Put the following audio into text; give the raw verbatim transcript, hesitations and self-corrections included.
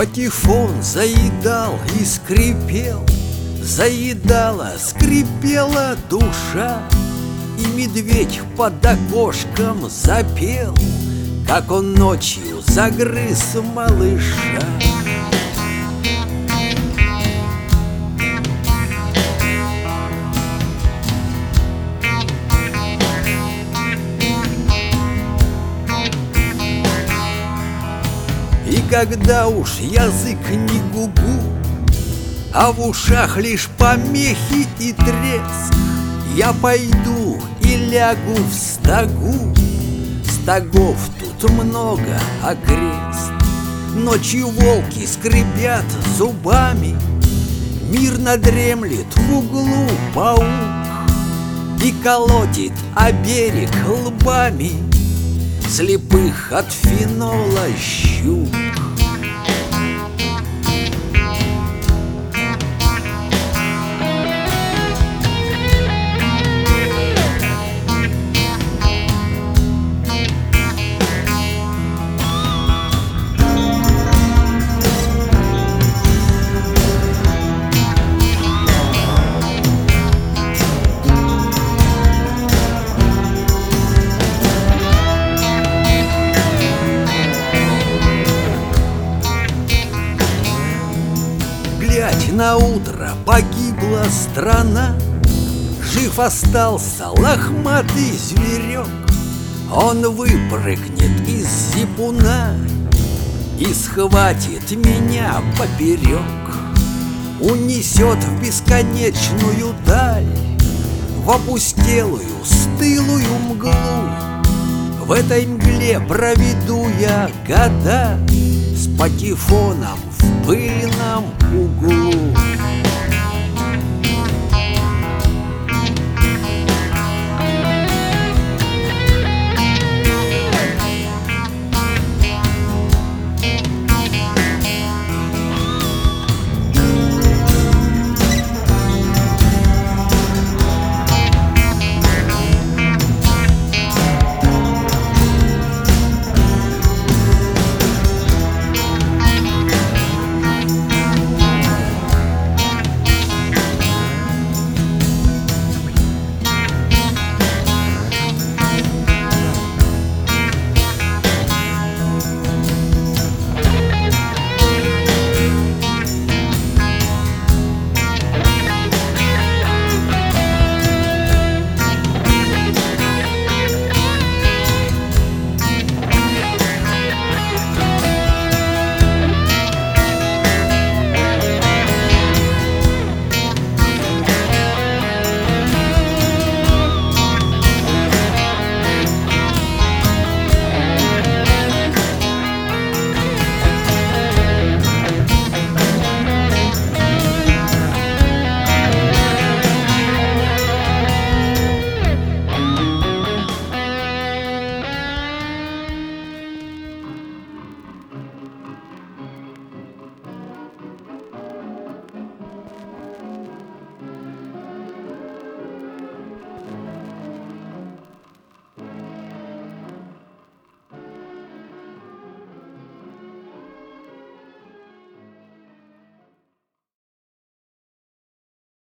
Патефон заедал и скрипел, заедала, скрипела душа. И медведь под окошком запел, как он ночью загрыз малыша. И когда уж язык не гугу, а в ушах лишь помехи и треск, я пойду и лягу в стогу. Стогов тут много окрест. Ночью волки скребят зубами, мирно дремлет в углу паук и колотит о берег лбами слепых от фенола щук. На утро погибла страна, жив остался лохматый зверек. Он выпрыгнет из зипуна и схватит меня поперек, унесет в бесконечную даль, в опустелую стылую мглу. В этой мгле проведу я года с патефоном в пыльном углу.